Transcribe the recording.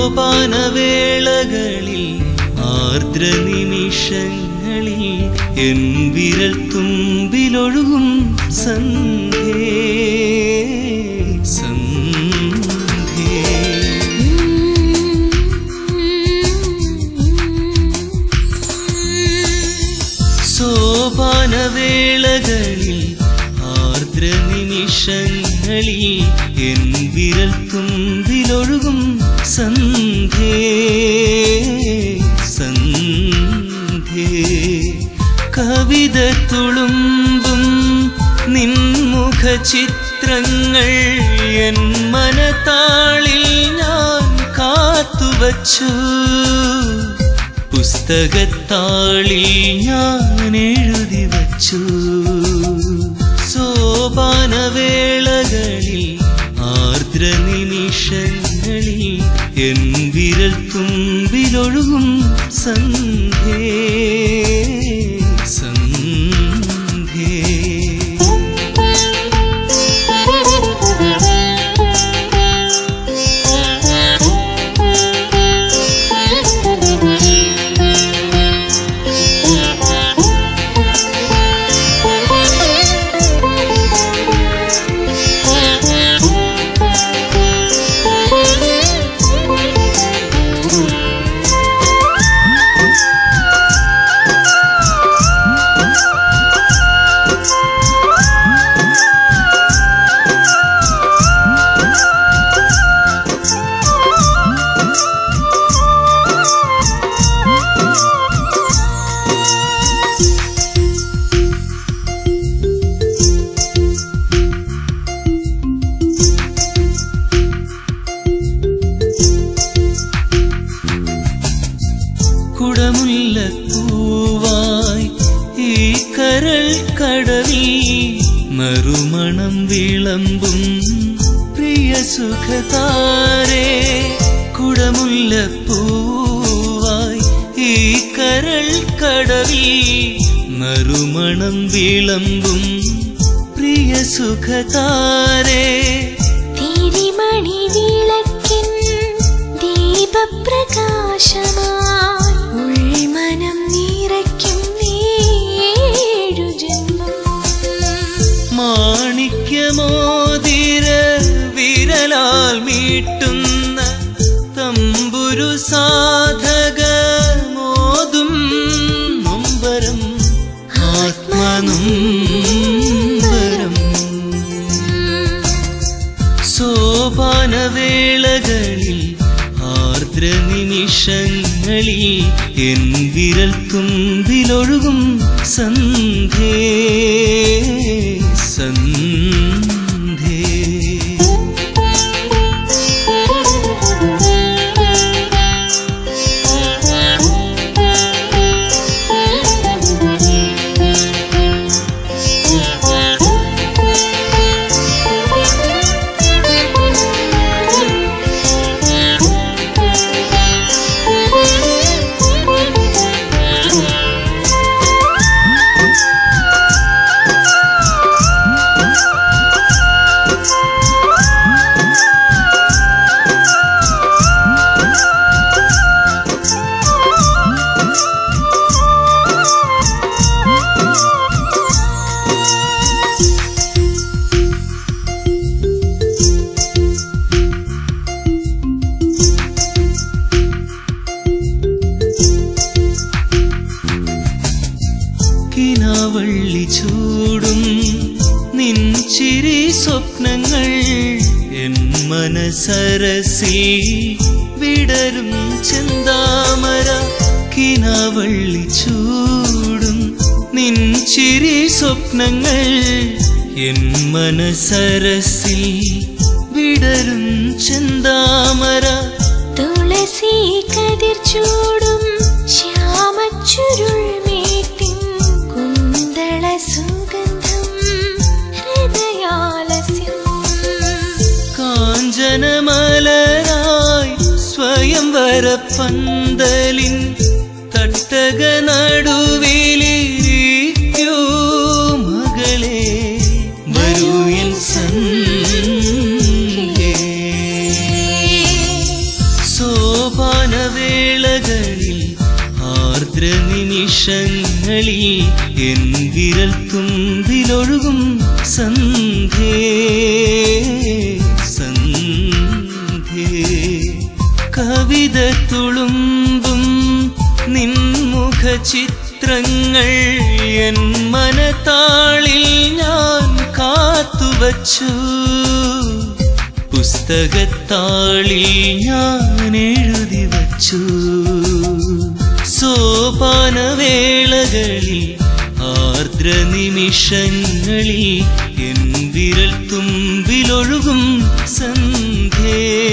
സോപാനവേളകളിൽ ആർദ്ര നിമിഷങ്ങളിൽ എൻ വിരൽ തുമ്പിലൊഴുകും സന്ധ്യേ സന്ധ്യേ. സോപാനവേളകളിൽ ആർദ്ര നിമിഷങ്ങളിൽ എൻ വിരൽ തുമ്പിലൊഴുകും സന്ധ്യേ സന്ധ്യേ. കവിത തുളുമ്പും നിൻമുഖ ചിത്രങ്ങൾ എൻ മനതാളിൽ ഞാൻ കാത്തുവച്ചു. പുസ്തകത്താളിൽ ഞാൻ എഴുതി വച്ചു. സോപാനവേളകളിൽ ആർദ്ര നിമിഷങ്ങളിൽ എൻ വിരൽ തുമ്പിലൊഴുകും സന്ധ്യേ സന്ധ്യേ. കുടമുല്ലപ്പൂവായി ഈ കരൾ കടവിൽ നറുമണം വിളമ്പും പ്രിയ സുഖതാരേ. കുടമുല്ലപ്പൂവായി ഈ കരൾ കടവിൽ നറുമണം വിളമ്പും പ്രിയ സുഖതാരേ. തിരിമണി വിളക്കിൻ ദീപപ്രകാശമായി ഉൾമനം നിറയ്ക്കും ഏഴു ജന്മം. മാണിക്യമോതിര വിരലാൽ മീട്ടുന്ന തമ്പുരു സാധകമോതും നൊമ്പരം ആത്മനൊമ്പരം. സോപാനവേളകളിൽ ആർദ്ര നിമിഷങ്ങളിൽ എൻ വിരൽ തുമ്പിലൊഴുകും സന്ധ്യേ സന്ധ്യേ. കിനാവള്ളി ചൂടും നിൻ ചിരി സ്വപ്നങ്ങൾ എൻ മനസരസിൽ വിടരും ചെന്താമര. കിനാവള്ളി ചൂടും നിൻ ചിരി സ്വപ്നങ്ങൾ എൻ മനസരസിൽ വിടരും ചെന്താമര. തുളസി കതിർ ചൂടും ശ്യാമച്ചുരുൾ മേട്ടിൻ കുന്തള സുഗന്ധം ഹൃദയാലസ്യം. കാഞ്ചനമലരായി സ്വയംവര പന്തലിൻ തട്ടക നടുവിലിരിക്കൂ മകളെ വരൂ എൻ സന്ധ്യേ. വേളകളിൽ ആർദ്ര നിമിഷങ്ങളിൽ എൻ വിരൽ തുമ്പിലൊഴുകും സന്ധ്യേ സന്ധ്യേ കവിത തുളുമ്പും നിൻമുഖ ചിത്രങ്ങൾ എൻ മനതാളിൽ ഞാൻ കാത്തുവച്ചു പുസ്തകത്താളിൽ ഞാൻ എഴുതി വച്ചു സോപാനവേളകളിൽ ആർദ്ര നിമിഷങ്ങളിൽ എൻ വിരൽ തുമ്പിലൊഴുകും സന്ധ്യേ